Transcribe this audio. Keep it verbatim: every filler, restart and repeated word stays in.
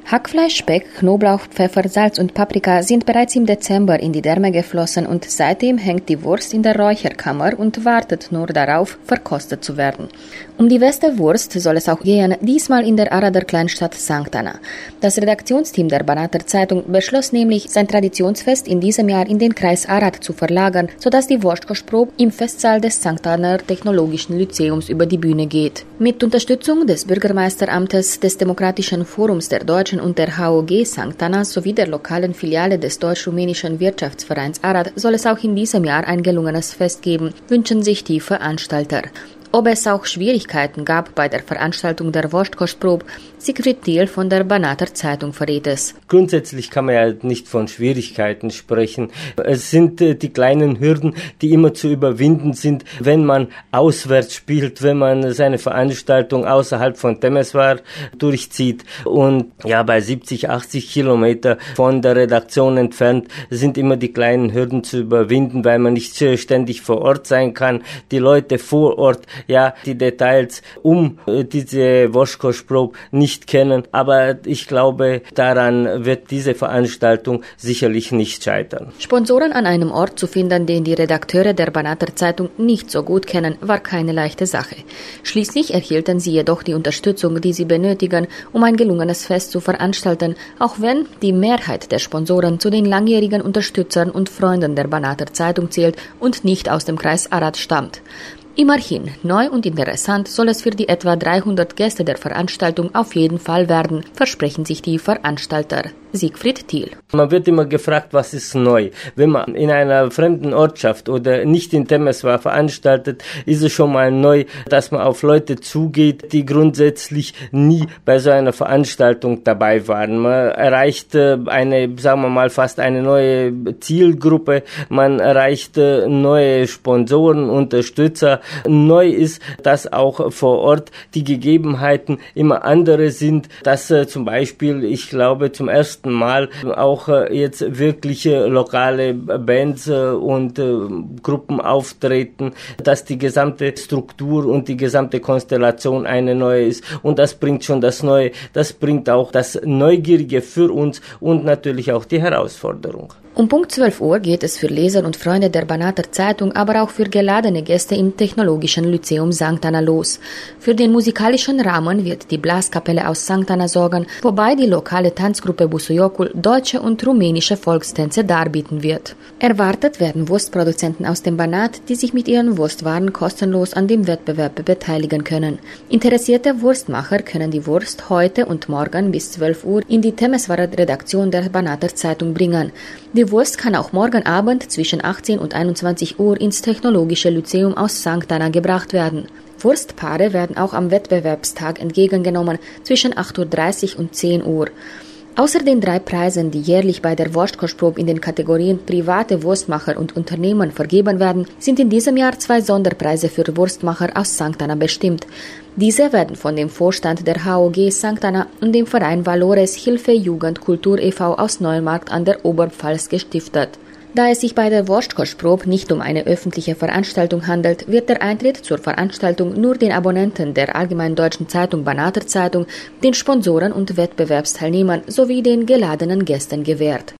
Hackfleisch, Speck, Knoblauch, Pfeffer, Salz und Paprika sind bereits im Dezember in die Därme geflossen und seitdem hängt die Wurst in der Räucherkammer und wartet nur darauf, verkostet zu werden. Um die beste Wurst soll es auch gehen, diesmal in der Arader Kleinstadt Sankt Anna. Das Redaktionsteam der Banater Zeitung beschloss nämlich, sein Traditionsfest in diesem Jahr in den Kreis Arad zu verlagern, sodass die Wurstkostprobe im Festsaal des Sankt Anner Technologischen Lyzeums über die Bühne geht. Mit Unterstützung des Bürgermeisteramtes, des Demokratischen Forums der Deutschen und der H O G Sankt Anna sowie der lokalen Filiale des Deutsch-Rumänischen Wirtschaftsvereins Arad soll es auch in diesem Jahr ein gelungenes Fest geben, wünschen sich die Veranstalter. Ob es auch Schwierigkeiten gab bei der Veranstaltung der Wurstkostprobe, Siegfried Thiel von der Banater Zeitung verrät es. Grundsätzlich kann man ja nicht von Schwierigkeiten sprechen. Es sind äh, die kleinen Hürden, die immer zu überwinden sind, wenn man auswärts spielt, wenn man seine Veranstaltung außerhalb von Temeswar durchzieht. Und ja, bei siebzig, achtzig Kilometer von der Redaktion entfernt sind immer die kleinen Hürden zu überwinden, weil man nicht äh, ständig vor Ort sein kann. Die Leute vor Ort, ja, die Details um äh, diese Wurstkostprobe nicht kennen, aber ich glaube, daran wird diese Veranstaltung sicherlich nicht scheitern. Sponsoren an einem Ort zu finden, den die Redakteure der Banater Zeitung nicht so gut kennen, war keine leichte Sache. Schließlich erhielten sie jedoch die Unterstützung, die sie benötigen, um ein gelungenes Fest zu veranstalten, auch wenn die Mehrheit der Sponsoren zu den langjährigen Unterstützern und Freunden der Banater Zeitung zählt und nicht aus dem Kreis Arad stammt. Immerhin, neu und interessant soll es für die etwa dreihundert Gäste der Veranstaltung auf jeden Fall werden, versprechen sich die Veranstalter. Siegfried Thiel. Man wird immer gefragt, was ist neu? Wenn man in einer fremden Ortschaft oder nicht in Temeswar veranstaltet, ist es schon mal neu, dass man auf Leute zugeht, die grundsätzlich nie bei so einer Veranstaltung dabei waren. Man erreicht eine, sagen wir mal, fast eine neue Zielgruppe, man erreicht neue Sponsoren, Unterstützer. Neu ist, dass auch vor Ort die Gegebenheiten immer andere sind, dass zum Beispiel, ich glaube, zum ersten Mal auch jetzt wirkliche lokale Bands und Gruppen auftreten, dass die gesamte Struktur und die gesamte Konstellation eine neue ist. Und das bringt schon das Neue, das bringt auch das Neugierige für uns und natürlich auch die Herausforderung. Um Punkt zwölf Uhr geht es für Leser und Freunde der Banater Zeitung, aber auch für geladene Gäste im Technologischen Lyzeum Sankt Anna los. Für den musikalischen Rahmen wird die Blaskapelle aus Sankt Anna sorgen, wobei die lokale Tanzgruppe Busojokul deutsche und rumänische Volkstänze darbieten wird. Erwartet werden Wurstproduzenten aus dem Banat, die sich mit ihren Wurstwaren kostenlos an dem Wettbewerb beteiligen können. Interessierte Wurstmacher können die Wurst heute und morgen bis zwölf Uhr in die Temeswarer Redaktion der Banater Zeitung bringen. Die Wurst kann auch morgen Abend zwischen achtzehn und einundzwanzig Uhr ins Technologische Lyzeum aus Sankt Anna gebracht werden. Wurstpaare werden auch am Wettbewerbstag entgegengenommen zwischen acht Uhr dreißig und zehn Uhr. Außer den drei Preisen, die jährlich bei der Wurstkostprobe in den Kategorien private Wurstmacher und Unternehmen vergeben werden, sind in diesem Jahr zwei Sonderpreise für Wurstmacher aus Sankt Anna bestimmt. Diese werden von dem Vorstand der H O G Sankt Anna und dem Verein Valores Hilfe Jugend Kultur e V aus Neumarkt an der Oberpfalz gestiftet. Da es sich bei der Wurstkostprobe nicht um eine öffentliche Veranstaltung handelt, wird der Eintritt zur Veranstaltung nur den Abonnenten der Allgemeinen Deutschen Zeitung Banater Zeitung, den Sponsoren und Wettbewerbsteilnehmern sowie den geladenen Gästen gewährt.